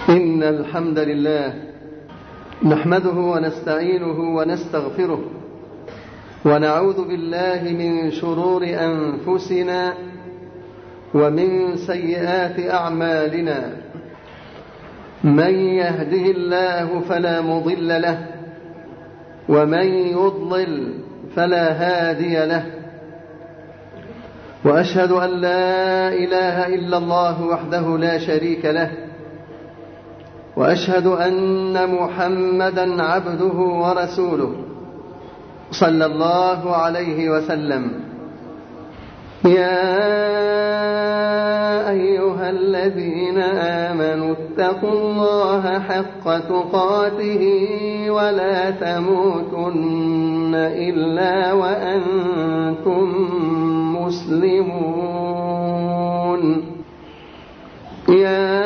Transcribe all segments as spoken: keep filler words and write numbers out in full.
إن الحمد لله نحمده ونستعينه ونستغفره ونعوذ بالله من شرور أنفسنا ومن سيئات أعمالنا. من يهده الله فلا مضل له ومن يضلل فلا هادي له، وأشهد أن لا إله إلا الله وحده لا شريك له، وأشهد أن محمدا عبده ورسوله صلى الله عليه وسلم. يا أيها الذين آمنوا اتقوا الله حق تقاته ولا تموتن إلا وأنتم مسلمون. يا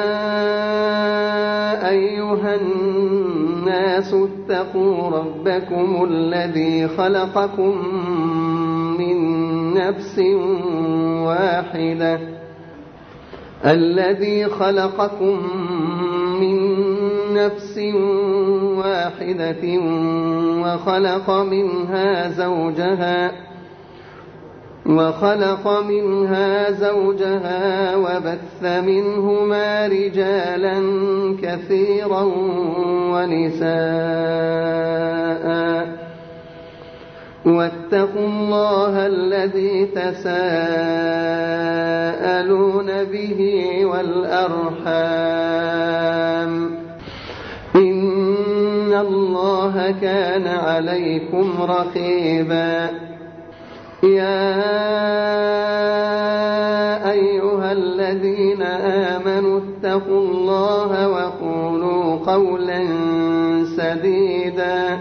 أيها الناس اتقوا ربكم الذي خلقكم من نفس واحدة الذي خلقكم من نفس واحدة وخلق منها زوجها وخلق منها زوجها وبث منهما رجالا كثيرا ونساء، واتقوا الله الذي تساءلون به والأرحام إن الله كان عليكم رقيبا. يا أيها الذين آمنوا اتقوا الله وقولوا قولا سديدا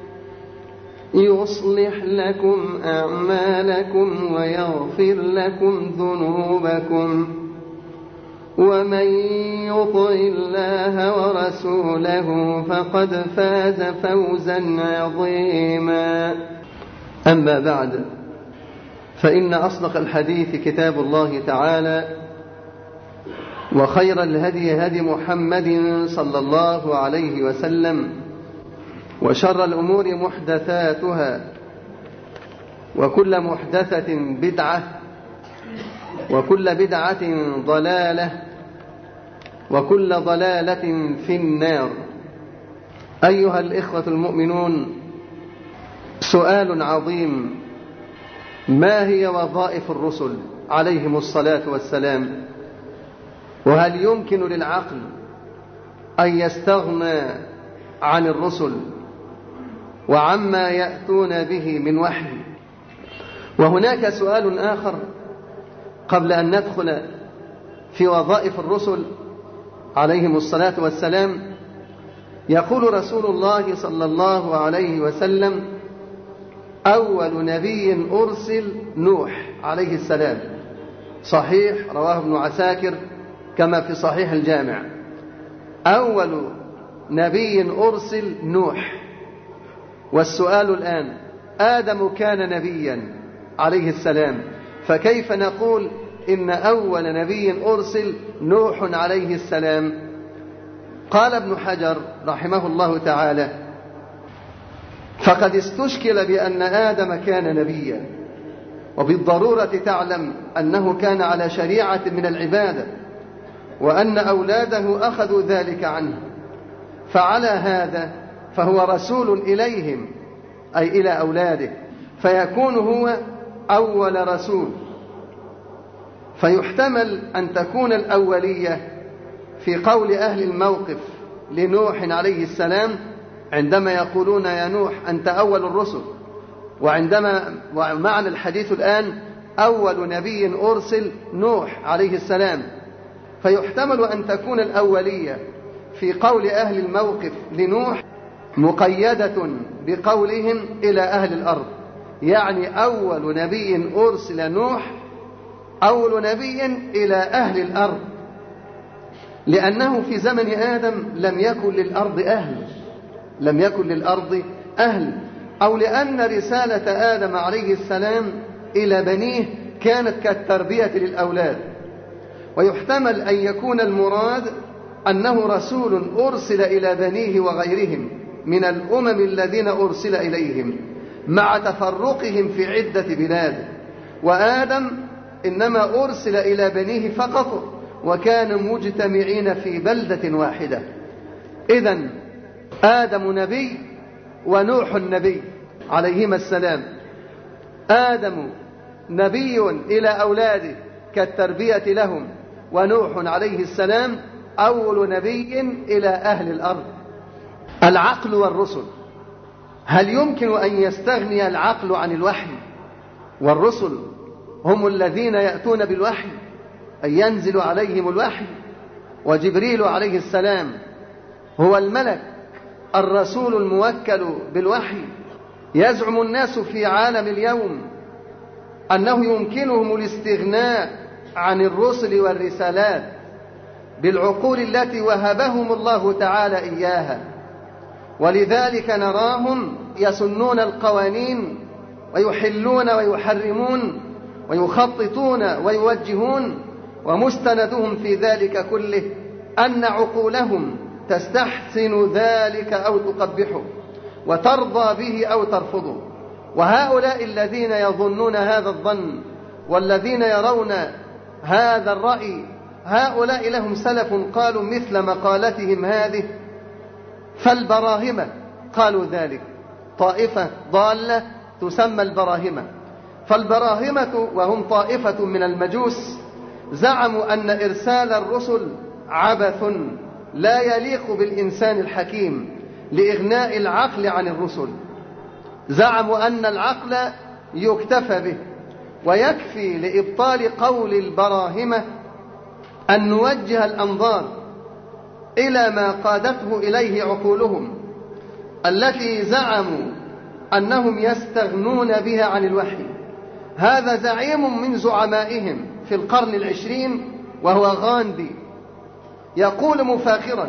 يصلح لكم أعمالكم ويغفر لكم ذنوبكم، ومن يطع الله ورسوله فقد فاز فوزا عظيما. أما بعد، فإن أصدق الحديث كتاب الله تعالى، وخير الهدي هدي محمد صلى الله عليه وسلم، وشر الأمور محدثاتها، وكل محدثة بدعة، وكل بدعة ضلالة، وكل ضلالة في النار. أيها الإخوة المؤمنون، سؤال عظيم: ما هي وظائف الرسل عليهم الصلاة والسلام؟ وهل يمكن للعقل أن يستغنى عن الرسل وعما يأتون به من وحي؟ وهناك سؤال آخر قبل أن ندخل في وظائف الرسل عليهم الصلاة والسلام. يقول رسول الله صلى الله عليه وسلم: أول نبي أرسل نوح عليه السلام. صحيح، رواه ابن عساكر كما في صحيح الجامع. أول نبي أرسل نوح. والسؤال الآن: آدم كان نبيا عليه السلام، فكيف نقول إن أول نبي أرسل نوح عليه السلام؟ قال ابن حجر رحمه الله تعالى: فقد استشكل بأن آدم كان نبيا، وبالضرورة تعلم أنه كان على شريعة من العبادة، وأن أولاده أخذوا ذلك عنه، فعلى هذا فهو رسول إليهم، أي إلى أولاده، فيكون هو أول رسول. فيحتمل أن تكون الأولية في قول أهل الموقف لنوح عليه السلام عندما يقولون: يا نوح أنت أول الرسل، وعندما ومعنى الحديث الآن: أول نبي أرسل نوح عليه السلام. فيحتمل أن تكون الأولية في قول أهل الموقف لنوح مقيدة بقولهم إلى أهل الأرض، يعني أول نبي أرسل نوح أول نبي إلى أهل الأرض، لأنه في زمن آدم لم يكن للأرض أهل لم يكن للأرض أهل أو لأن رسالة آدم عليه السلام إلى بنيه كانت كالتربية للأولاد. ويحتمل أن يكون المراد أنه رسول أرسل إلى بنيه وغيرهم من الأمم الذين أرسل إليهم مع تفرقهم في عدة بلاد، وآدم إنما أرسل إلى بنيه فقط وكانوا مجتمعين في بلدة واحدة. إذن آدم نبي ونوح نبي عليهما السلام. آدم نبي إلى أولاده كالتربية لهم، ونوح عليه السلام أول نبي إلى أهل الأرض. العقل والرسل، هل يمكن أن يستغني العقل عن الوحي؟ والرسل هم الذين يأتون بالوحي، أي ينزل عليهم الوحي، وجبريل عليه السلام هو الملك الرسول الموكل بالوحي. يزعم الناس في عالم اليوم أنه يمكنهم الاستغناء عن الرسل والرسالات بالعقول التي وهبهم الله تعالى إياها، ولذلك نراهم يسنون القوانين ويحلون ويحرمون ويخططون ويوجهون، ومستندهم في ذلك كله أن عقولهم تستحسن ذلك أو تقبحه وترضى به أو ترفضه. وهؤلاء الذين يظنون هذا الظن والذين يرون هذا الرأي، هؤلاء لهم سلف قالوا مثل مقالتهم هذه، فالبراهمة قالوا ذلك، طائفة ضالة تسمى البراهمة. فالبراهمة وهم طائفة من المجوس زعموا أن إرسال الرسل عبث لا يليق بالإنسان الحكيم لإغناء العقل عن الرسل. زعموا أن العقل يكتفى به، ويكفي لإبطال قول البراهمة أن نوجه الأنظار إلى ما قادته إليه عقولهم التي زعموا أنهم يستغنون بها عن الوحي. هذا زعيم من زعمائهم في القرن العشرين وهو غاندي، يقول مفاخرا: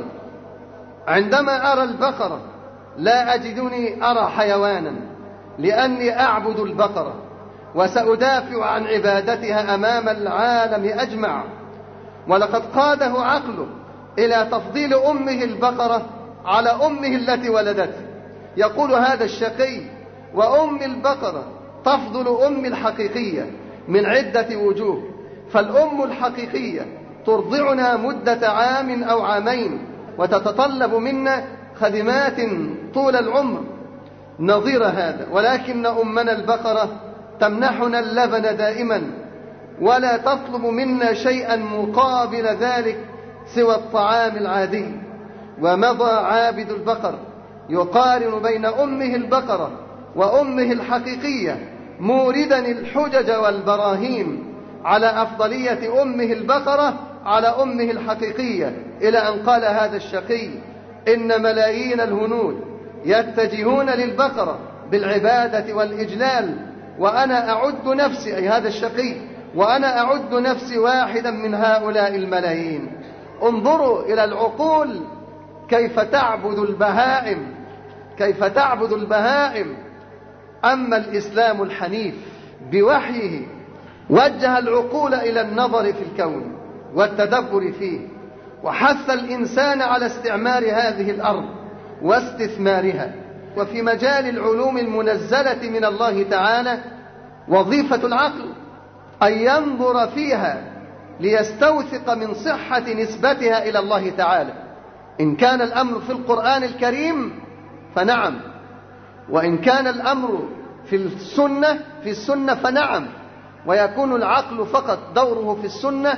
عندما أرى البقرة لا أجدني أرى حيوانا، لأني أعبد البقرة وسأدافع عن عبادتها أمام العالم أجمع. ولقد قاده عقله إلى تفضيل أمه البقرة على أمه التي ولدته. يقول هذا الشقي: وأم البقرة تفضل أم الحقيقية من عدة وجوه، فالأم الحقيقية ترضعنا مدة عام أو عامين وتتطلب منا خدمات طول العمر نظير هذا، ولكن أمنا البقرة تمنحنا اللبن دائما ولا تطلب منا شيئا مقابل ذلك سوى الطعام العادي. ومضى عابد البقر يقارن بين أمه البقرة وأمه الحقيقية موردا الحجج والبراهين على أفضلية أمه البقرة على أمه الحقيقية، إلى أن قال هذا الشقي: إن ملايين الهنود يتجهون للبقرة بالعبادة والإجلال، وأنا أعد نفسي، أي هذا الشقي، وأنا أعد نفسي واحدا من هؤلاء الملايين. انظروا إلى العقول كيف تعبد البهائم، كيف تعبد البهائم. أما الإسلام الحنيف بوحيه وجه العقول إلى النظر في الكون والتدبر فيه، وحث الإنسان على استعمار هذه الأرض واستثمارها. وفي مجال العلوم المنزلة من الله تعالى وظيفة العقل أن ينظر فيها ليستوثق من صحة نسبتها إلى الله تعالى. إن كان الأمر في القرآن الكريم فنعم، وإن كان الأمر في السنة في السنة فنعم. ويكون العقل فقط دوره في السنة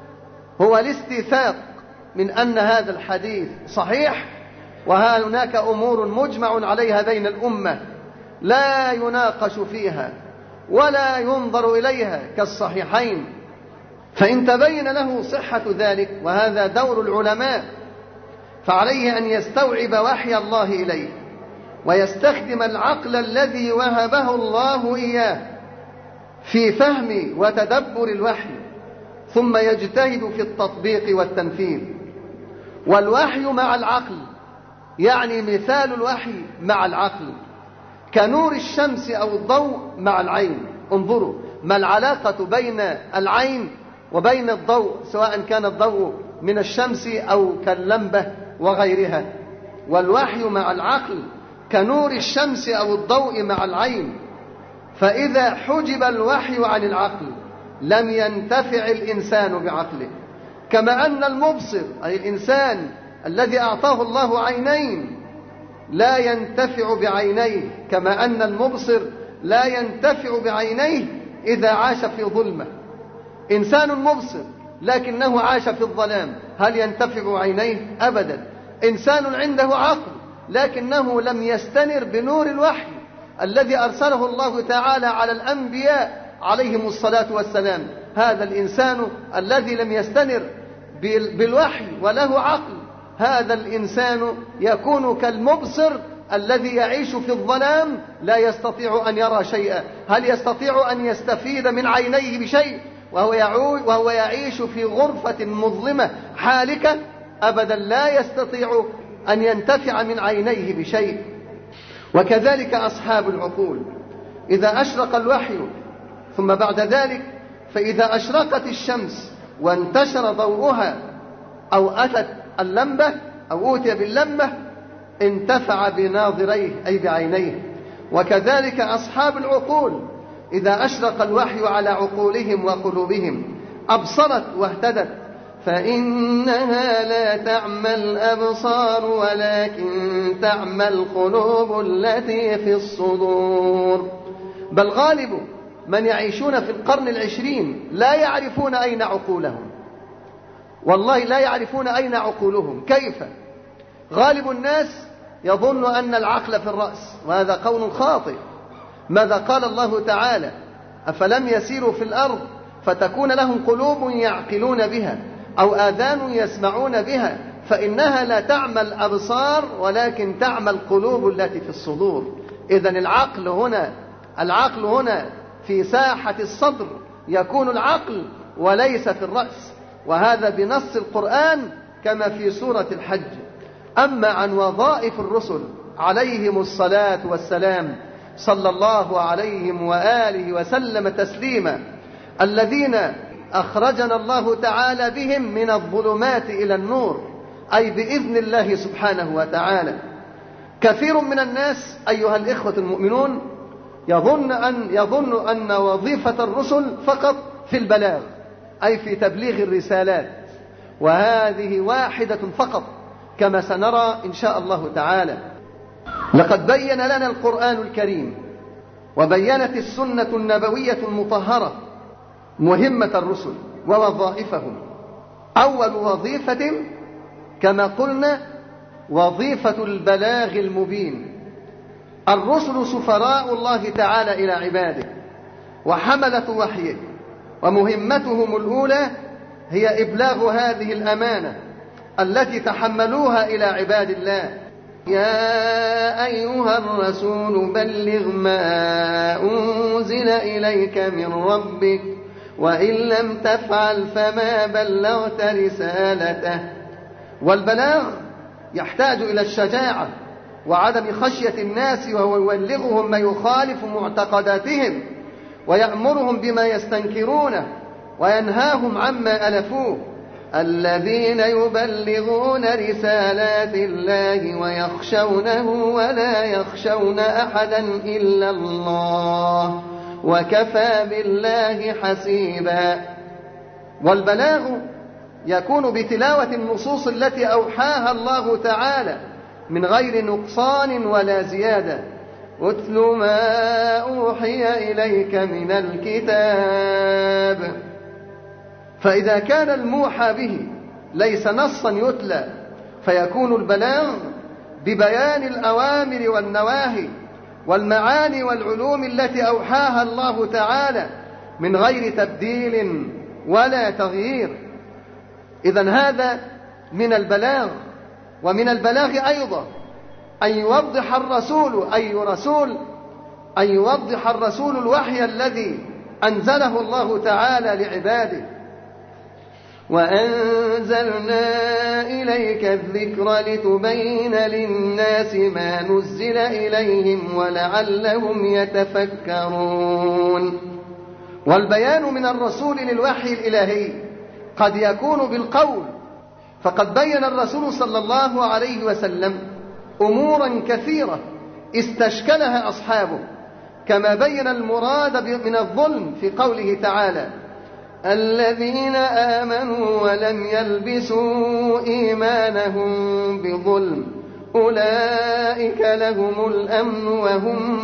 هو الاستيثاق من أن هذا الحديث صحيح، وها هناك أمور مجمع عليها بين الأمة لا يناقش فيها ولا ينظر إليها كالصحيحين. فإن تبين له صحة ذلك، وهذا دور العلماء، فعليه أن يستوعب وحي الله إليه ويستخدم العقل الذي وهبه الله إياه في فهم وتدبر الوحي، ثم يجتهد في التطبيق والتنفيذ. والوحي مع العقل، يعني مثال الوحي مع العقل كنور الشمس أو الضوء مع العين. انظروا ما العلاقة بين العين وبين الضوء، سواء كان الضوء من الشمس أو كاللمبة وغيرها. والوحي مع العقل كنور الشمس أو الضوء مع العين، فإذا حجب الوحي عن العقل لم ينتفع الإنسان بعقله. كما أن المبصر أي الإنسان الذي أعطاه الله عينين لا ينتفع بعينيه، كما أن المبصر لا ينتفع بعينيه إذا عاش في ظلمة. إنسان مبصر لكنه عاش في الظلام، هل ينتفع عينيه؟ أبدا. إنسان عنده عقل لكنه لم يستنر بنور الوحي الذي أرسله الله تعالى على الأنبياء عليهم الصلاة والسلام، هذا الإنسان الذي لم يستنر بالوحي وله عقل، هذا الإنسان يكون كالمبصر الذي يعيش في الظلام لا يستطيع أن يرى شيئا. هل يستطيع أن يستفيد من عينيه بشيء وهو وهو يعيش في غرفة مظلمة حالكة؟ أبدا، لا يستطيع أن ينتفع من عينيه بشيء. وكذلك أصحاب العقول، إذا أشرق الوحي ثم بعد ذلك فإذا أشرقت الشمس وانتشر ضوءها أو أتت اللمبة أو أوتي باللمبة انتفع بناظريه أي بعينيه. وكذلك أصحاب العقول إذا أشرق الوحي على عقولهم وقلوبهم أبصرت واهتدت، فإنها لا تعمى الأبصار ولكن تعمى القلوب التي في الصدور. بل غالب من يعيشون في القرن العشرين لا يعرفون أين عقولهم، والله لا يعرفون أين عقولهم. كيف؟ غالب الناس يظن أن العقل في الرأس، وهذا قول خاطئ. ماذا قال الله تعالى؟ أفلم يسيروا في الأرض فتكون لهم قلوب يعقلون بها أو آذان يسمعون بها فإنها لا تعمى الأبصار ولكن تعمى القلوب التي في الصدور. إذن العقل هنا العقل هنا في ساحة الصدر يكون العقل وليس في الرأس، وهذا بنص القرآن كما في سورة الحج. أما عن وظائف الرسل عليهم الصلاة والسلام صلى الله عليهم وآله وسلم تسليما، الذين أخرجنا الله تعالى بهم من الظلمات إلى النور، أي بإذن الله سبحانه وتعالى. كثير من الناس أيها الإخوة المؤمنون يظن أن, يظن أن وظيفة الرسل فقط في البلاغ، أي في تبليغ الرسالات، وهذه واحدة فقط كما سنرى إن شاء الله تعالى. لقد بين لنا القرآن الكريم وبينت السنة النبوية المطهرة مهمة الرسل ووظائفهم. أول وظيفة كما قلنا وظيفة البلاغ المبين. الرسل سفراء الله تعالى إلى عباده وحملة وحيه، ومهمتهم الأولى هي إبلاغ هذه الأمانة التي تحملوها إلى عباد الله. يا أيها الرسول بلغ ما أنزل إليك من ربك وإن لم تفعل فما بلغت رسالته. والبلاغ يحتاج إلى الشجاعة وعدم خشية الناس، وهو يبلغهم ما يخالف معتقداتهم ويأمرهم بما يستنكرونه وينهاهم عما ألفوه. الذين يبلغون رسالات الله ويخشونه ولا يخشون أحدا إلا الله وكفى بالله حسيبا. والبلاغ يكون بتلاوة النصوص التي أوحاها الله تعالى من غير نقصان ولا زيادة. اتل ما أوحي إليك من الكتاب. فإذا كان الموحى به ليس نصا يتلى فيكون البلاغ ببيان الأوامر والنواهي والمعاني والعلوم التي أوحاها الله تعالى من غير تبديل ولا تغيير. إذن هذا من البلاغ. ومن البلاغ أيضا أن يوضح الرسول أي رسول أن يوضح الرسول الوحي الذي أنزله الله تعالى لعباده. وأنزلنا إليك الذكر لتبين للناس ما نزل إليهم ولعلهم يتفكرون. والبيان من الرسول للوحي الإلهي قد يكون بالقول فقد بين الرسول صلى الله عليه وسلم أمورا كثيرة استشكلها أصحابه، كما بين المراد من الظلم في قوله تعالى: الذين آمنوا ولم يلبسوا إيمانهم بظلم أولئك لهم الأمن وهم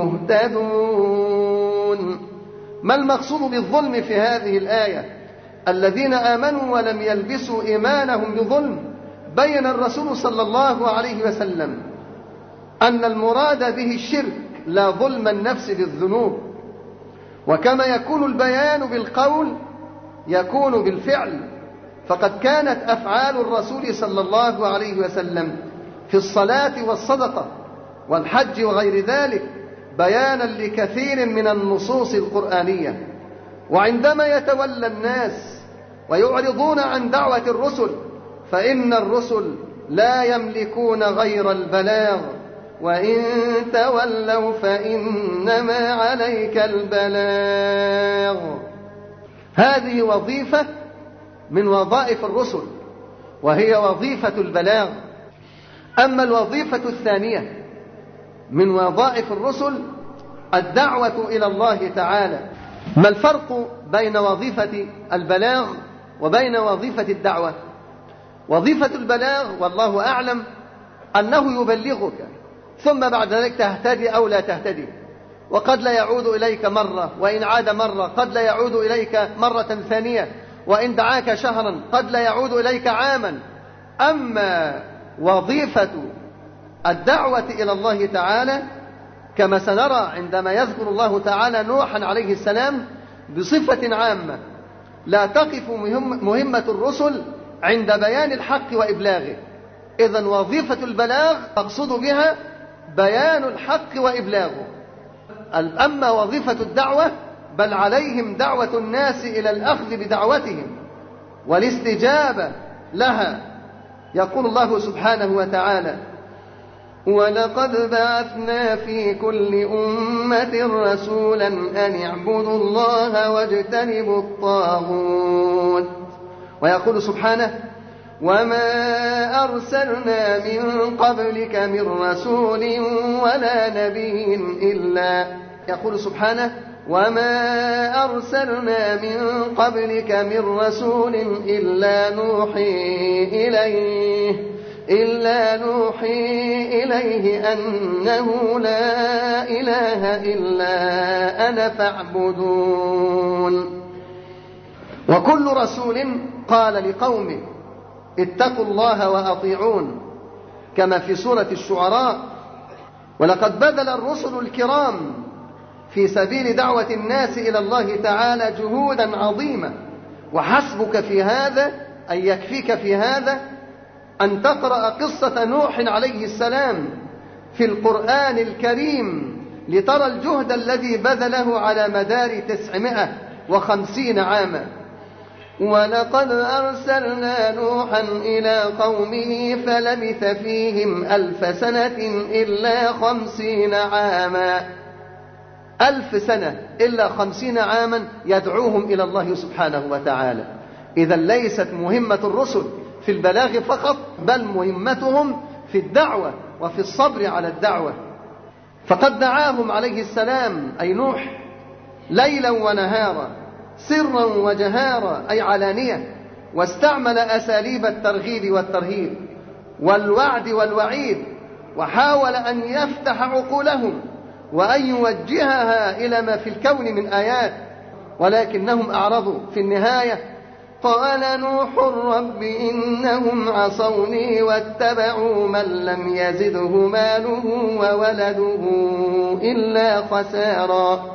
مهتدون. ما المقصود بالظلم في هذه الآية؟ الذين آمنوا ولم يلبسوا إيمانهم بظلم. بين الرسول صلى الله عليه وسلم أن المراد به الشرك لا ظلم النفس بالذنوب، وكما يكون البيان بالقول يكون بالفعل، فقد كانت أفعال الرسول صلى الله عليه وسلم في الصلاة والصدقة والحج وغير ذلك بيانا لكثير من النصوص القرآنية. وعندما يتولى الناس ويعرضون عن دعوة الرسل فإن الرسل لا يملكون غير البلاغ، وإن تولوا فإنما عليك البلاغ. هذه وظيفة من وظائف الرسل، وهي وظيفة البلاغ. أما الوظيفة الثانية من وظائف الرسل الدعوة إلى الله تعالى. ما الفرق بين وظيفة البلاغ وبين وظيفة الدعوة؟ وظيفة البلاغ والله أعلم أنه يبلغك، ثم بعد ذلك تهتدي أو لا تهتدي، وقد لا يعود إليك مرة، وإن عاد مرة قد لا يعود إليك مرة ثانية، وإن دعاك شهرا قد لا يعود إليك عاما. أما وظيفة الدعوة إلى الله تعالى كما سنرى عندما يذكر الله تعالى نوحا عليه السلام بصفة عامة، لا تقف مهم مهمة الرسل عند بيان الحق وإبلاغه. إذن وظيفة البلاغ تقصد بها بيان الحق وإبلاغه. أما وظيفة الدعوة بل عليهم دعوة الناس إلى الأخذ بدعوتهم والاستجابة لها. يقول الله سبحانه وتعالى: ولقد بعثنا في كل أمة رسولا أن اعبدوا الله واجتنبوا الطاغوت. ويقول سبحانه: وما أرسلنا من قبلك من رسول ولا نبي إلا يقول سبحانه: وما أرسلنا من قبلك من رسول إلا نوحي إليه إلا نوحي إليه أنه لا إله إلا أنا فاعبدون. وكل رسول قال لقومه: اتقوا الله وأطيعون، كما في سورة الشعراء: ولقد بذل الرسل الكرام في سبيل دعوة الناس إلى الله تعالى جهودا عظيمة. وحسبك في هذا أن يكفيك في هذا أن تقرأ قصة نوح عليه السلام في القرآن الكريم لترى الجهد الذي بذله على مدار تسعمائة وخمسين عاما. ولقد أرسلنا نوحا إلى قومه فلبث فيهم ألف سنة إلا خمسين عاما. ألف سنة إلا خمسين عاما يدعوهم إلى الله سبحانه وتعالى. إذا ليست مهمة الرسل في البلاغ فقط، بل مهمتهم في الدعوة وفي الصبر على الدعوة. فقد دعاهم عليه السلام أي نوح ليلا ونهارا، سرا وجهارا أي علانية، واستعمل أساليب الترغيب والترهيب والوعد والوعيد، وحاول أن يفتح عقولهم وأن يوجهها إلى ما في الكون من آيات، ولكنهم أعرضوا. في النهاية قال نوح رب إنهم عصوني واتبعوا من لم يزده ماله وولده إلا خسارا.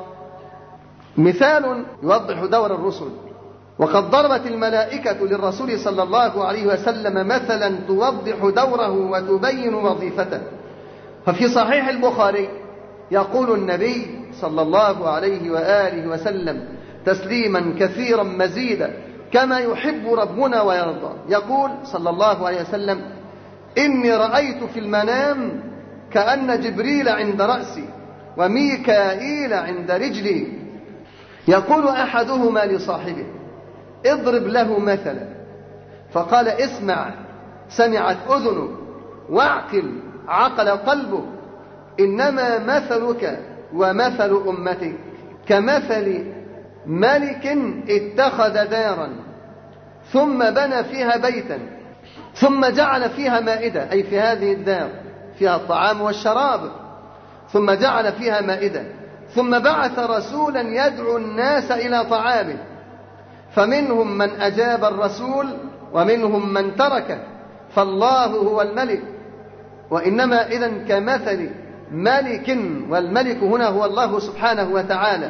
مثال يوضح دور الرسل. وقد ضربت الملائكة للرسول صلى الله عليه وسلم مثلا توضح دوره وتبين وظيفته. ففي صحيح البخاري يقول النبي صلى الله عليه وآله وسلم تسليما كثيرا مزيدا كما يحب ربنا ويرضى، يقول صلى الله عليه وسلم: إني رأيت في المنام كأن جبريل عند رأسي وميكائيل عند رجلي، يقول أحدهما لصاحبه: اضرب له مثلا. فقال اسمع سمعت أذنك، واعقل عقل قلبك، إنما مثلك ومثل أمتك كمثل ملك اتخذ دارا ثم بنى فيها بيتا ثم جعل فيها مائدة، أي في هذه الدار فيها الطعام والشراب، ثم جعل فيها مائدة، ثم بعث رسولا يدعو الناس إلى طعامه، فمنهم من أجاب الرسول ومنهم من تركه، فالله هو الملك. وإنما إذن كمثل ملك، والملك هنا هو الله سبحانه وتعالى،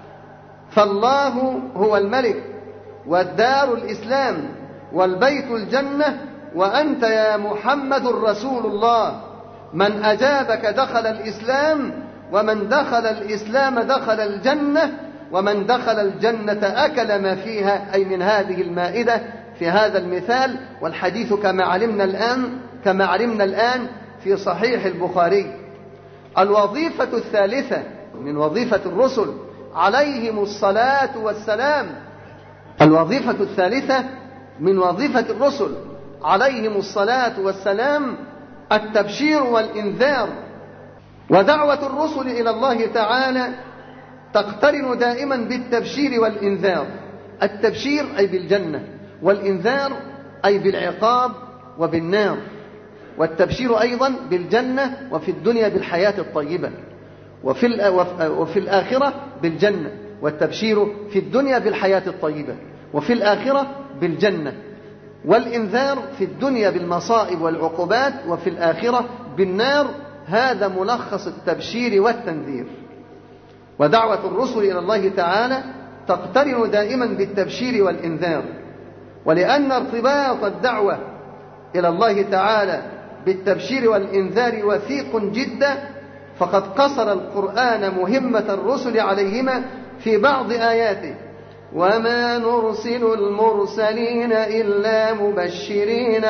فالله هو الملك والدار الإسلام والبيت الجنة، وأنت يا محمد رسول الله، من أجابك دخل الإسلام، ومن دخل الإسلام دخل الجنة، ومن دخل الجنة أكل ما فيها، أي من هذه المائدة في هذا المثال. والحديث كما علمنا الآن كما علمنا الآن في صحيح البخاري. الوظيفة الثالثة من وظيفة الرسل عليهم الصلاة والسلام، الوظيفة الثالثة من وظيفة الرسل عليهم الصلاة والسلام التبشير والإنذار. ودعوة الرسل إلى الله تعالى تقترن دائما بالتبشير والإنذار. التبشير أي بالجنة، والإنذار أي بالعقاب وبالنار. والتبشير أيضا بالجنة وفي الدنيا بالحياة الطيبة، وفي وفي الآخرة بالجنة. والتبشير في الدنيا بالحياة الطيبة، وفي الآخرة بالجنة. والإنذار في الدنيا بالمصائب والعقوبات، وفي الآخرة بالنار. هذا ملخص التبشير والتنذير. ودعوة الرسل إلى الله تعالى تقترن دائما بالتبشير والإنذار. ولأن ارتباط الدعوة إلى الله تعالى بالتبشير والإنذار وثيق جدا، فقد قصر القرآن مهمة الرسل عليهما في بعض آياته: وما نرسل المرسلين إلا مبشرين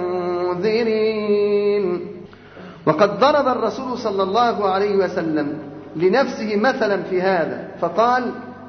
ومنذرين. وقد ضرب الرسول صلى الله عليه وسلم لنفسه مثلا في هذا، فقال: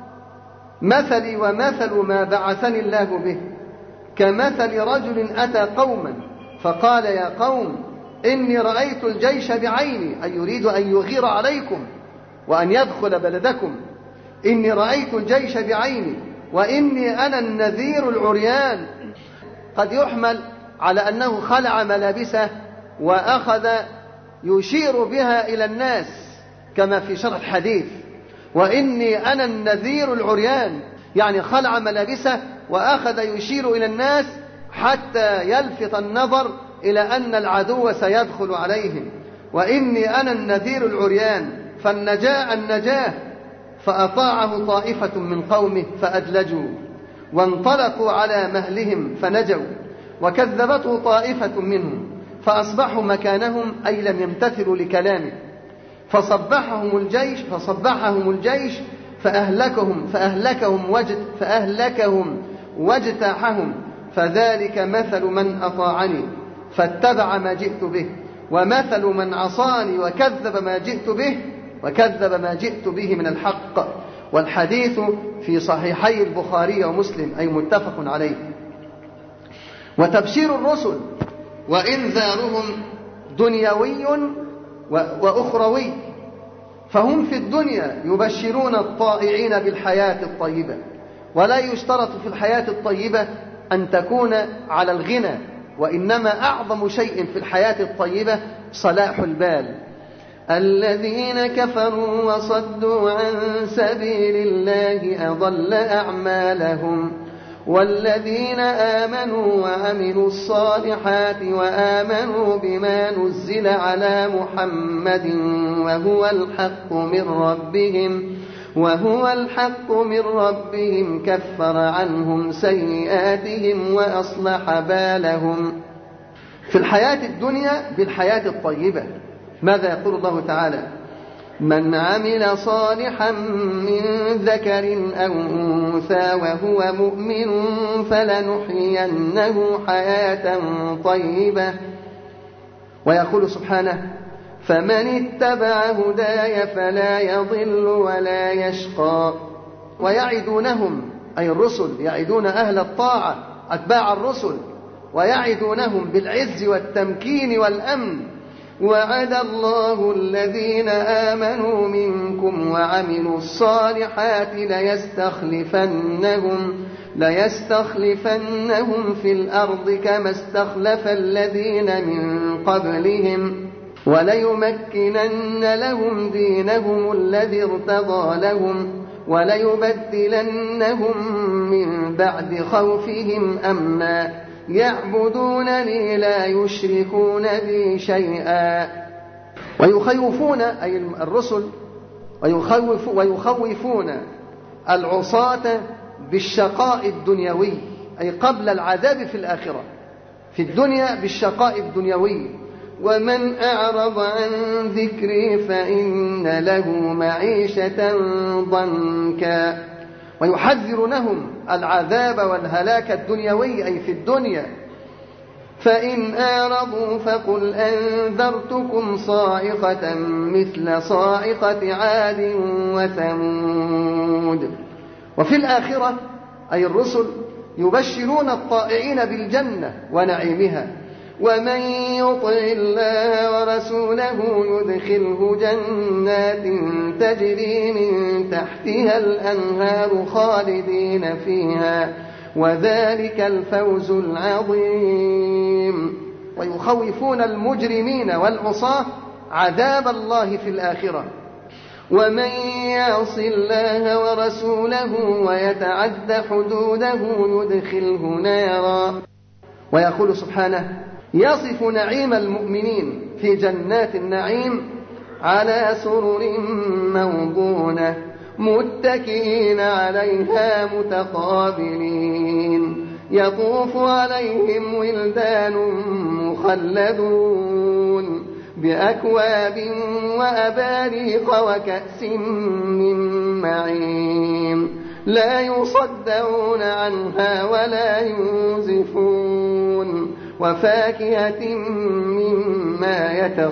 مثلي ومثل ما بعثني الله به كمثل رجل أتى قوما فقال: يا قوم إني رأيت الجيش بعيني، أي يريد أن يغير عليكم وأن يدخل بلدكم. إني رأيت الجيش بعيني وإني أنا النذير العريان. قد يحمل على أنه خلع ملابسه وأخذ يشير بها إلى الناس كما في شرح الحديث: وإني أنا النذير العريان، يعني خلع ملابسه وأخذ يشير إلى الناس حتى يلفت النظر إلى أن العدو سيدخل عليهم. وإني أنا النذير العريان، فالنجاة النجاة. فأطاعه طائفة من قومه فأدلجوا وانطلقوا على مهلهم فنجوا، وكذبته طائفة منهم فأصبحوا مكانهم، أي لم يمتثلوا لكلامه. فصبحهم الجيش فصبحهم الجيش فأهلكهم فأهلكهم وجد فأهلكهم واجتاحهم. فذلك مثل من أطاعني فاتبع ما جئت به، ومثل من عصاني وكذب ما جئت به وكذب ما جئت به من الحق. والحديث في صحيحي البخاري ومسلم، أي متفق عليه. وتبشير الرسل وإنذارهم دنيوي وأخروي، فهم في الدنيا يبشرون الطائعين بالحياة الطيبة، ولا يشترط في الحياة الطيبة أن تكون على الغنى، وإنما أعظم شيء في الحياة الطيبة صلاح البال. الذين كفروا وصدوا عن سبيل الله أضل أعمالهم، والذين آمنوا وعملوا الصالحات وآمنوا بما نزل على محمد وهو الحق من ربهم وهو الحق من ربهم كفر عنهم سيئاتهم وأصلح بالهم. في الحياة الدنيا بالحياة الطيبة. ماذا يقول الله تعالى؟ من عمل صالحا من ذكر أو أنثى وهو مؤمن فلنحيينه حياة طيبة. ويقول سبحانه: فمن اتبع هداي فلا يضل ولا يشقى. ويعدونهم، أي الرسل، يعدون أهل الطاعة أتباع الرسل ويعدونهم بالعز والتمكين والأمن. وعد الله الذين آمنوا منكم وعملوا الصالحات ليستخلفنهم ليستخلفنهم في الأرض كما استخلف الذين من قبلهم وليمكنن لهم دينهم الذي ارتضى لهم وليبدلنهم من بعد خوفهم أمنا يعبدونني لا يشركون بي شيئا. ويخوفون أي الرسل ويخوف ويخوفون العصاة بالشقاء الدنيوي، أي قبل العذاب في الآخرة، في الدنيا بالشقاء الدنيوي. ومن أعرض عن ذكري فإن له معيشة ضنكا. ويحذرونهم العذاب والهلاك الدنيوي أي في الدنيا. فإن أعرضوا فقل أنذرتكم صاعقة مثل صاعقة عاد وثمود. وفي الآخرة أي الرسل يبشرون الطائعين بالجنة ونعيمها. ومن يطع الله ورسوله يدخله جنات تجري من تحتها الأنهار خالدين فيها وذلك الفوز العظيم. ويخوفون المجرمين والعصاة عذاب الله في الآخرة. ومن يعص الله ورسوله ويتعد حدوده يدخله نارا. ويقول سبحانه يصف نعيم المؤمنين في جنات النعيم على سرر موضونة متكئين عليها متقابلين يطوف عليهم ولدان مخلدون بأكواب وأباريق وكأس من معين لا يصدعون عنها ولا ينزفون وفاكهة مما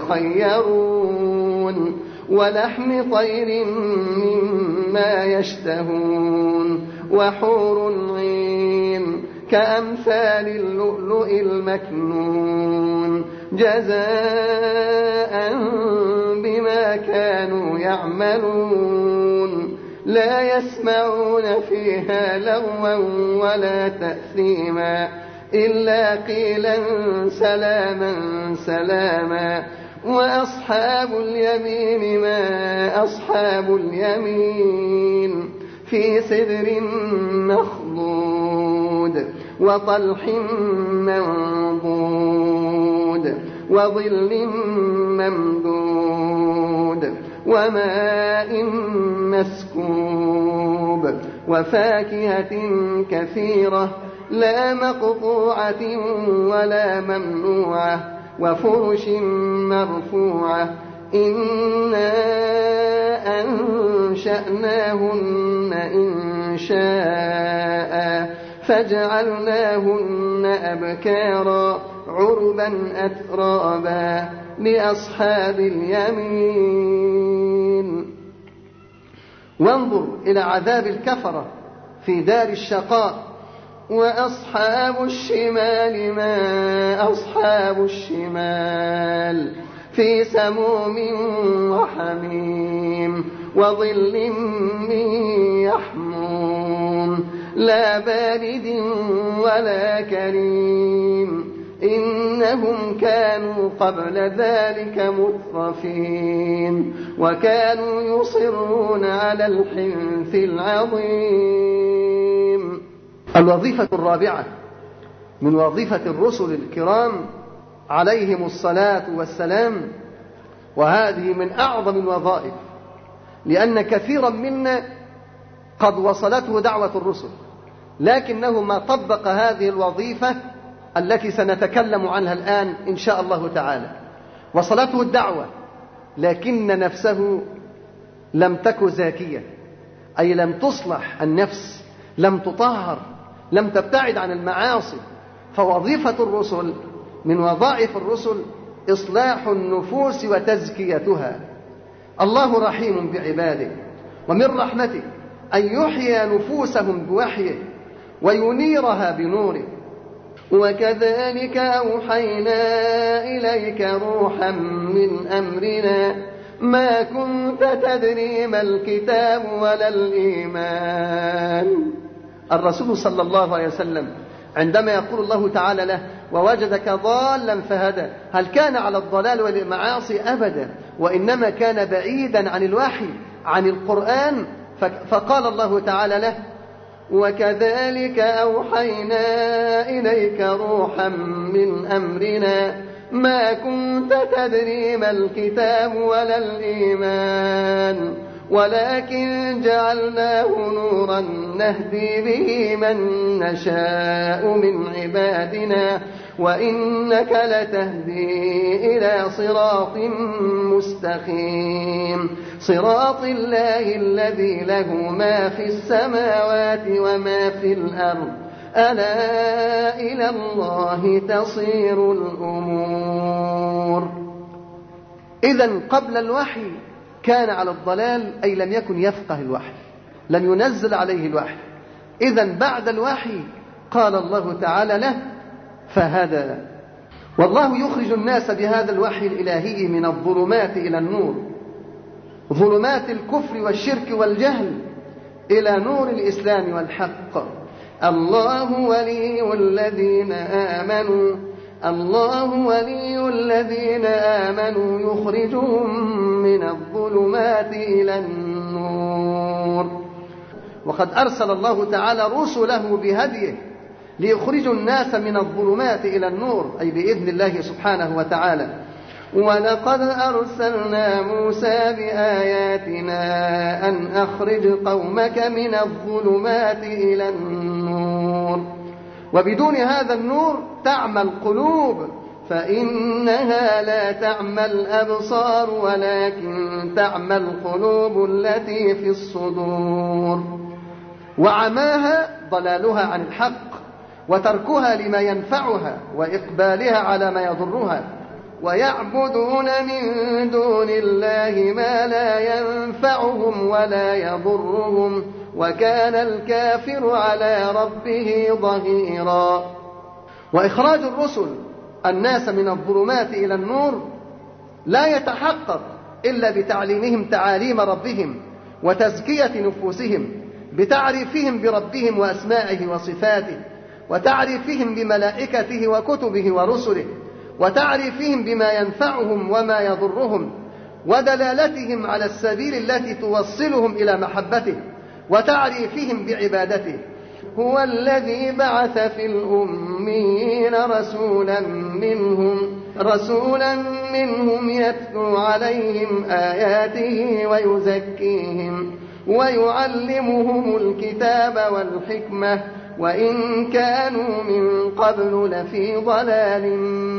يتخيرون ولحم طير مما يشتهون وحور عين كأمثال اللؤلؤ المكنون جزاء بما كانوا يعملون لا يسمعون فيها لغوا ولا تأثيما إلا قيلا سلاما سلاما. وأصحاب اليمين ما أصحاب اليمين في سدر مخضود وطلح منضود وظل ممدود وماء مسكوب وفاكهة كثيرة لا مقطوعة ولا ممنوعة وفرش مرفوعة إنا أنشأناهن إنشاء فجعلناهن أبكارا عربا أترابا لأصحاب اليمين. وانظر إلى عذاب الكفرة في دار الشقاء. وأصحاب الشمال ما أصحاب الشمال في سموم وحميم وظل من يحموم لا بارد ولا كريم إنهم كانوا قبل ذلك مترفين وكانوا يصرون على الحنث العظيم. الوظيفة الرابعة من وظيفة الرسل الكرام عليهم الصلاة والسلام، وهذه من أعظم الوظائف، لأن كثيرا منا قد وصلته دعوة الرسل لكنه ما طبق هذه الوظيفة التي سنتكلم عنها الآن إن شاء الله تعالى. وصلته الدعوة لكن نفسه لم تك زاكية، أي لم تصلح النفس، لم تطهر، لم تبتعد عن المعاصي. فوظيفة الرسل من وظائف الرسل إصلاح النفوس وتزكيتها. الله رحيم بعباده، ومن رحمته أن يحيي نفوسهم بوحيه وينيرها بنوره. وكذلك أوحينا إليك روحا من أمرنا ما كنت تدري ما الكتاب ولا الإيمان. الرسول صلى الله عليه وسلم عندما يقول الله تعالى له ووجدك ضالا فهدى، هل كان على الضلال والمعاصي؟ أبدا، وإنما كان بعيدا عن الوحي، عن القرآن. فقال الله تعالى له وكذلك أوحينا إليك روحا من أمرنا ما كنت تدري ما الكتاب ولا الإيمان ولكن جعلناه نورا نهدي به من نشاء من عبادنا وإنك لتهدي إلى صراط مستقيم صراط الله الذي له ما في السماوات وما في الأرض ألا إلى الله تصير الأمور. إذن قبل الوحي كان على الضلال، أي لم يكن يفقه الوحي، لم ينزل عليه الوحي. إذن بعد الوحي قال الله تعالى له فهدى. والله يخرج الناس بهذا الوحي الإلهي من الظلمات إلى النور، ظلمات الكفر والشرك والجهل إلى نور الإسلام والحق. الله ولي الذين آمنوا الله ولي الذين آمنوا يخرجهم من الظلمات إلى النور. وقد أرسل الله تعالى رسله بهديه ليخرجوا الناس من الظلمات إلى النور، أي بإذن الله سبحانه وتعالى. ولقد أرسلنا موسى بآياتنا أن أخرج قومك من الظلمات إلى النور. وبدون هذا النور تعمى القلوب، فإنها لا تعمى الأبصار ولكن تعمى القلوب التي في الصدور. وعماها ضلالها عن الحق وتركها لما ينفعها وإقبالها على ما يضرها، ويعبدون من دون الله ما لا ينفعهم ولا يضرهم وكان الكافر على ربه ظهيرا. وإخراج الرسل الناس من الظلمات إلى النور لا يتحقق إلا بتعليمهم تعاليم ربهم وتزكية نفوسهم بتعريفهم بربهم وأسمائه وصفاته، وتعريفهم بملائكته وكتبه ورسله، وتعريفهم بما ينفعهم وما يضرهم، ودلالتهم على السبيل التي توصلهم إلى محبته، وتعريفهم بعبادته. هو الذي بعث في الأميين رسولا منهم رسولا منهم يتلو عليهم آياته ويزكيهم ويعلمهم الكتاب والحكمة وإن كانوا من قبل لفي ضلال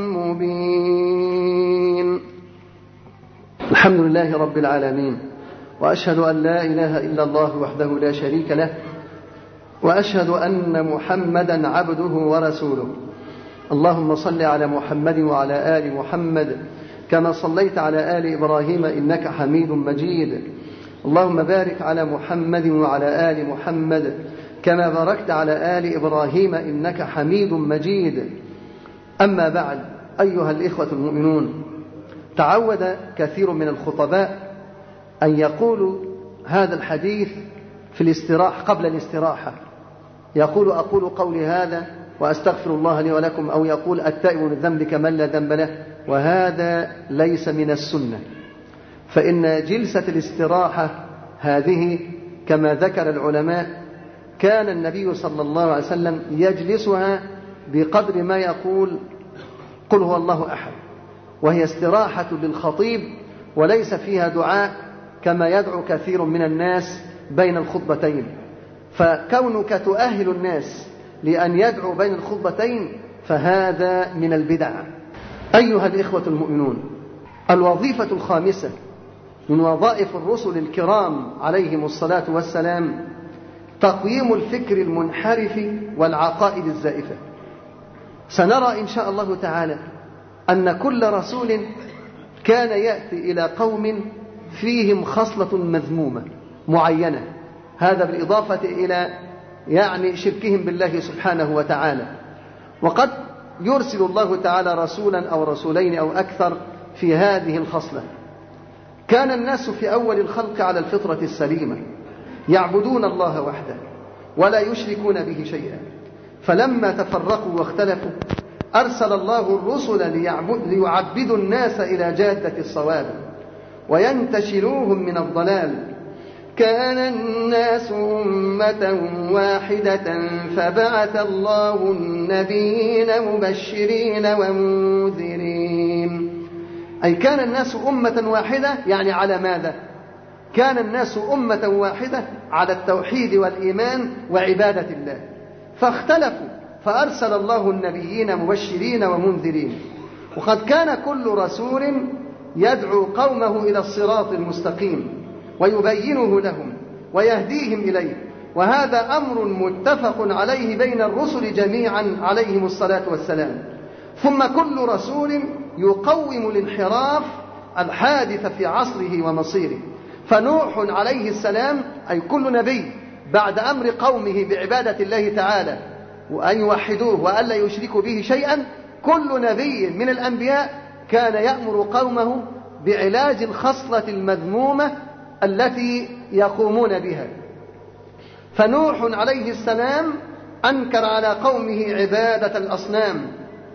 مبين. الحمد لله رب العالمين، وأشهد أن لا إله إلا الله وحده لا شريك له، وأشهد أن محمدا عبده ورسوله. اللهم صل على محمد وعلى آل محمد كما صليت على آل إبراهيم إنك حميد مجيد. اللهم بارك على محمد وعلى آل محمد كما باركت على آل إبراهيم إنك حميد مجيد. أما بعد، أيها الإخوة المؤمنون، تعود كثير من الخطباء أن يقولوا هذا الحديث في الاستراحة قبل الاستراحة، يقول أقول قولي هذا وأستغفر الله لي ولكم، أو يقول التائب من الذنب كمن لا ذنب له، وهذا ليس من السنة. فإن جلسة الاستراحة هذه كما ذكر العلماء كان النبي صلى الله عليه وسلم يجلسها بقدر ما يقول قل هو الله أحد، وهي استراحة للخطيب وليس فيها دعاء كما يدعو كثير من الناس بين الخطبتين. فكونك تؤهل الناس لأن يدعو بين الخطبتين فهذا من البدع. أيها الإخوة المؤمنون، الوظيفة الخامسة من وظائف الرسل الكرام عليهم الصلاة والسلام تقويم الفكر المنحرف والعقائد الزائفة. سنرى إن شاء الله تعالى أن كل رسول كان يأتي إلى قوم فيهم خصلة مذمومة معينة، هذا بالإضافة إلى يعني شركهم بالله سبحانه وتعالى، وقد يرسل الله تعالى رسولا أو رسولين أو أكثر في هذه الخصلة. كان الناس في أول الخلق على الفطرة السليمة يعبدون الله وحده ولا يشركون به شيئا، فلما تفرقوا واختلفوا أرسل الله الرسل ليعبدوا الناس إلى جادة الصواب وينتشلوهم من الضلال. كان الناس أمة واحدة فبعث الله النبيين مبشرين ومنذرين. أي كان الناس أمة واحدة، يعني على ماذا؟ كان الناس أمة واحدة على التوحيد والإيمان وعبادة الله، فاختلفوا فأرسل الله النبيين مبشرين ومنذرين. وقد كان كل رسول يدعو قومه إلى الصراط المستقيم ويبينه لهم ويهديهم إليه، وهذا أمر متفق عليه بين الرسل جميعا عليهم الصلاة والسلام. ثم كل رسول يقوم الانحراف الحادث في عصره ومصيره، فنوح عليه السلام أي كل نبي بعد أمر قومه بعبادة الله تعالى وأن يوحدوه وألا يشركوا به شيئا، كل نبي من الأنبياء كان يأمر قومه بعلاج الخصلة المذمومة التي يقومون بها. فنوح عليه السلام أنكر على قومه عبادة الأصنام،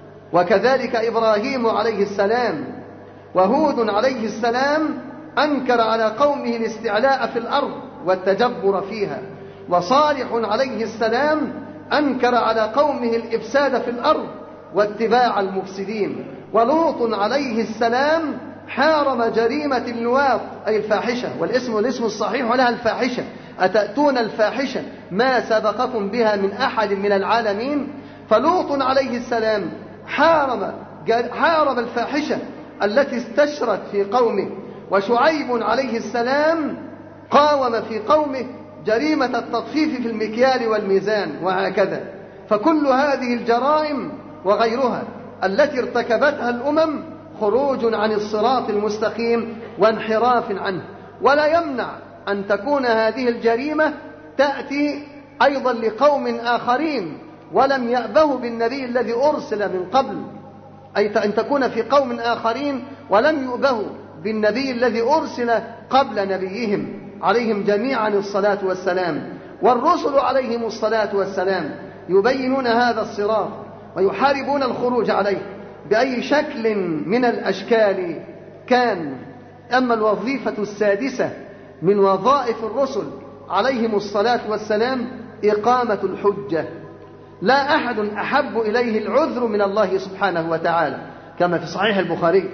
وكذلك إبراهيم عليه السلام، وهود عليه السلام أنكر على قومه الاستعلاء في الأرض والتجبر فيها، وصالح عليه السلام أنكر على قومه الإفساد في الأرض واتباع المفسدين، ولوط عليه السلام حارم جريمة اللواط أي الفاحشة، والاسم الاسم الصحيح لها الفاحشة، أتأتون الفاحشة ما سبقكم بها من أحد من العالمين. فلوط عليه السلام حارم حارب الفاحشة التي استشرت في قومه، وشعيب عليه السلام قاوم في قومه جريمة التطفيف في المكيال والميزان، وهكذا. فكل هذه الجرائم وغيرها التي ارتكبتها الأمم خروج عن الصراط المستقيم وانحراف عنه، ولا يمنع أن تكون هذه الجريمة تأتي أيضا لقوم آخرين ولم يأبهوا بالنبي الذي أرسل من قبل، أي أن تكون في قوم آخرين ولم يؤبهوا بالنبي الذي أرسل قبل نبيهم عليهم جميعا الصلاة والسلام. والرسل عليهم الصلاة والسلام يبينون هذا الصراط ويحاربون الخروج عليه بأي شكل من الأشكال كان. أما الوظيفة السادسة من وظائف الرسل عليهم الصلاة والسلام إقامة الحجة. لا أحد أحب إليه العذر من الله سبحانه وتعالى كما في صحيح البخاري.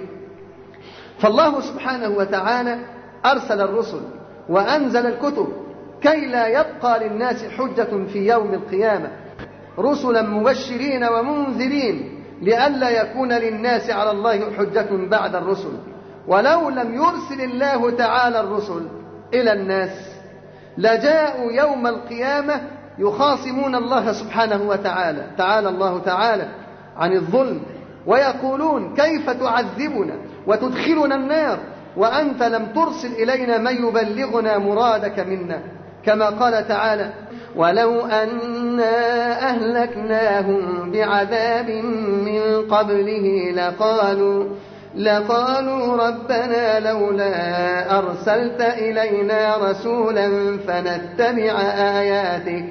فالله سبحانه وتعالى أرسل الرسل وأنزل الكتب كي لا يبقى للناس حجة في يوم القيامة، رسلا مبشرين ومنذرين لئلا يكون للناس على الله حجة بعد الرسل. ولو لم يرسل الله تعالى الرسل إلى الناس لجاءوا يوم القيامة يخاصمون الله سبحانه وتعالى تعالى الله تعالى عن الظلم، ويقولون كيف تعذبنا وتدخلنا النار وأنت لم ترسل إلينا من يبلغنا مرادك منا، كما قال تعالى ولو أنا أهلكناهم بعذاب من قبله لقالوا لقالوا ربنا لولا أرسلت إلينا رسولا فنتبع آياتك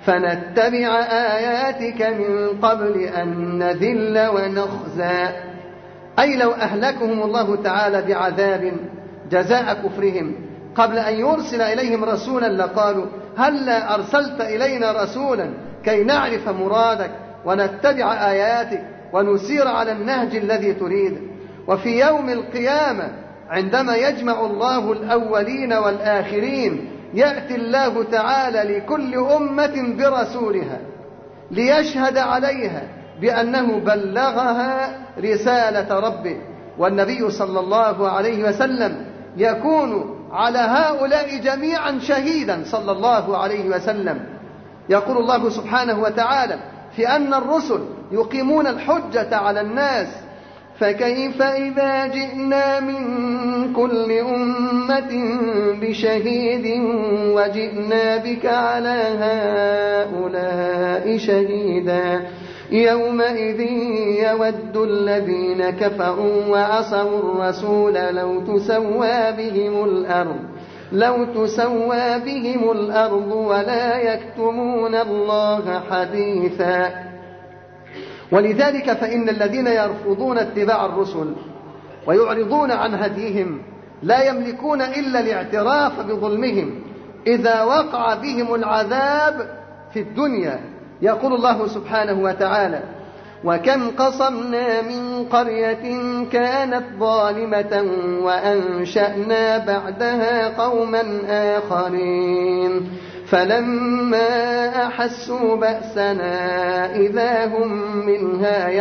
فنتبع آياتك من قبل أن نذل ونخزى. أي لو أهلكهم الله تعالى بعذاب جزاء كفرهم قبل أن يرسل إليهم رسولا لقالوا هلا أرسلت إلينا رسولا كي نعرف مرادك ونتبع آياتك ونسير على النهج الذي تريد. وفي يوم القيامة عندما يجمع الله الأولين والآخرين يأتي الله تعالى لكل أمة برسولها ليشهد عليها بأنه بلغها رسالة ربه، والنبي صلى الله عليه وسلم يكون على هؤلاء جميعا شهيدا صلى الله عليه وسلم. يقول الله سبحانه وتعالى في أن الرسل يقيمون الحجة على الناس فكيف إذا جئنا من كل أمة بشهيد وجئنا بك على هؤلاء شهيدا يومئذ يود الذين كفروا وعصوا الرسول لو تسوى بهم الأرض لو تسوى بهم الأرض ولا يكتمون الله حديثا. ولذلك فإن الذين يرفضون اتباع الرسل ويعرضون عن هديهم لا يملكون إلا الاعتراف بظلمهم إذا وقع بهم العذاب في الدنيا. يقول الله سبحانه وتعالى: وكم قصمنا من قرية كانت ظالمة وأنشأنا بعدها قوما آخرين فلما أحسوا بأسنا إذا هم منها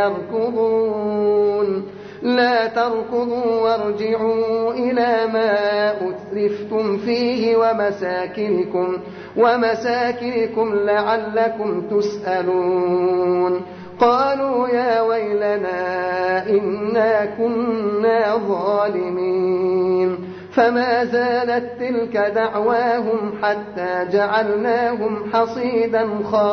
يركضون لا تركضوا وارجعوا إلى ما أترفتم فيه ومساكنكم, ومساكنكم لعلكم تسألون. قالوا يا ويلنا إنا كنا ظالمين فما زالت تلك دعواهم حتى جعلناهم حصيدا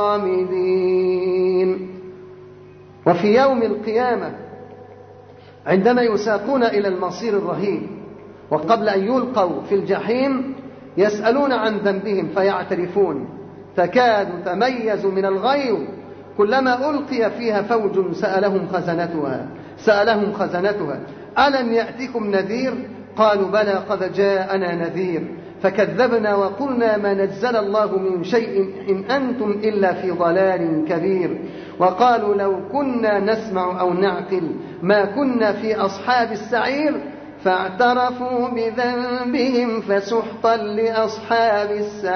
خامدين. وفي يوم القيامة عندما يساقون إلى المصير الرهيب وقبل أن يلقوا في الجحيم يسألون عن ذنبهم فيعترفون تكاد تميز من الغيظ كلما ألقي فيها فوج سألهم خزنتها سألهم خزنتها ألم يأتكم نذير؟ قالوا بلى قد جاءنا نذير فكذبنا وقلنا ما نزل الله من شيء إن أنتم إلا في ضلال كبير. وقالوا لو كنا نسمع أو نعقل ما كنا في أصحاب السعير فاعترفوا بذنبهم فسحقا لأصحاب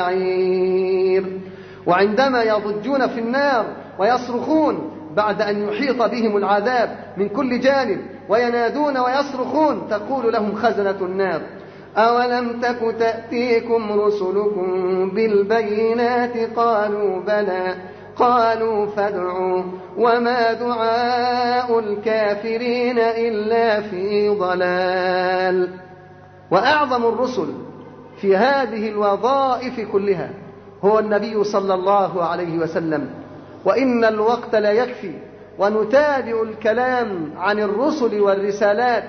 السعير. وعندما يضجون في النار ويصرخون بعد أن يحيط بهم العذاب من كل جانب وينادون ويصرخون تقول لهم خزنة النار: أولم تك تأتيكم رسلكم بالبينات؟ قالوا بلى قالوا فادعوا وما دعاء الكافرين إلا في ضلال. وأعظم الرسل في هذه الوظائف كلها هو النبي صلى الله عليه وسلم. وإن الوقت لا يكفي ونتابع الكلام عن الرسل والرسالات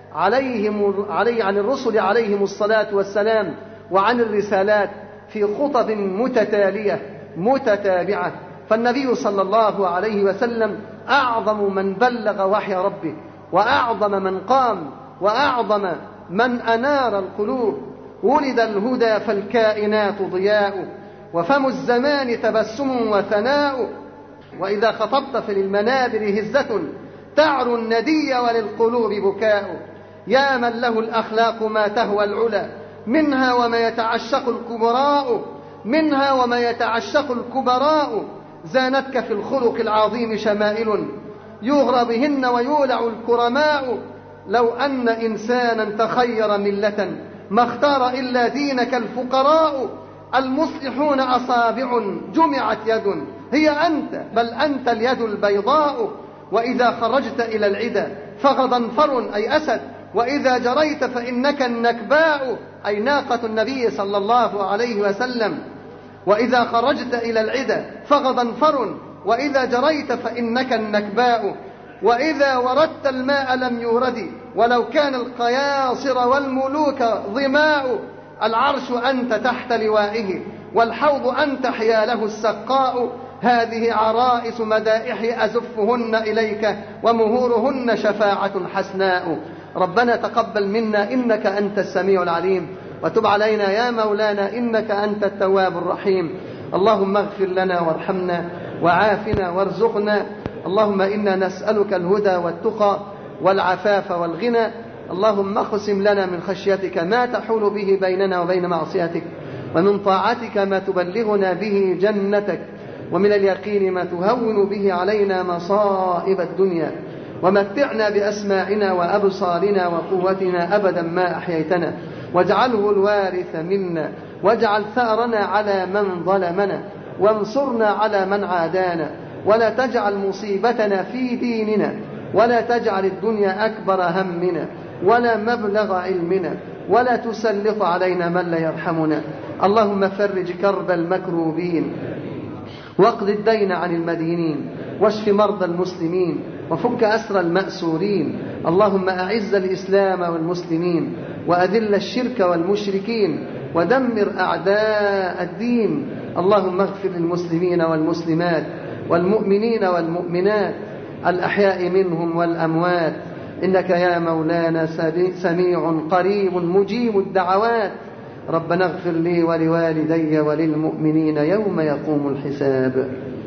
عليهم علي عن الرسل عليهم الصلاة والسلام وعن الرسالات في خطب متتالية متتابعة. فالنبي صلى الله عليه وسلم أعظم من بلغ وحي ربه وأعظم من قام وأعظم من أنار القلوب. ولد الهدى فالكائنات ضياء وفم الزمان تبسم وثناء. وإذا خطبت في المنابر هزة تعر الندي وللقلوب بكاء. يا من له الأخلاق ما تهوى العلا منها وما يتعشق الكبراء منها وما يتعشق الكبراء. زانتك في الخلق العظيم شمائل يغرى بهن ويولع الكرماء. لو أن إنسانا تخير ملة ما اختار إلا دينك الفقراء. المصلحون أصابع جمعت يد هي أنت بل أنت اليد البيضاء. وإذا خرجت إلى العدا فغضنفر أي أسد وإذا جريت فإنك النكباء أي ناقة النبي صلى الله عليه وسلم. وإذا خرجت إلى العدا فغضنفر وإذا جريت فإنك النكباء. وإذا وردت الماء لم يورد ولو كان القياصر والملوك ظماء. العرش أنت تحت لوائه والحوض أنت حياله السقاء. هذه عرائس مدائح أزفهن إليك ومهورهن شفاعة حسناء. ربنا تقبل منا إنك أنت السميع العليم وتب علينا يا مولانا إنك أنت التواب الرحيم. اللهم اغفر لنا وارحمنا وعافنا وارزقنا. اللهم إنا نسألك الهدى والتقى والعفاف والغنى. اللهم اقسم لنا من خشيتك ما تحول به بيننا وبين معصيتك ومن طاعتك ما تبلغنا به جنتك ومن اليقين ما تهون به علينا مصائب الدنيا. ومتعنا بأسماعنا وأبصارنا وقوتنا أبدا ما أحييتنا واجعله الوارث منا واجعل ثأرنا على من ظلمنا وانصرنا على من عادانا ولا تجعل مصيبتنا في ديننا ولا تجعل الدنيا أكبر همنا ولا مبلغ علمنا ولا تسلط علينا من لا يرحمنا. اللهم فرج كرب المكروبين واقض الدين عن المدينين واشف مرضى المسلمين وفك أسر المأسورين. اللهم أعز الإسلام والمسلمين وأذل الشرك والمشركين ودمر أعداء الدين. اللهم اغفر للمسلمين والمسلمات والمؤمنين والمؤمنات الأحياء منهم والأموات، إنك يا مولانا سميع قريب مجيب الدعوات. ربنا اغفر لي ولوالدي وللمؤمنين يوم يقوم الحساب.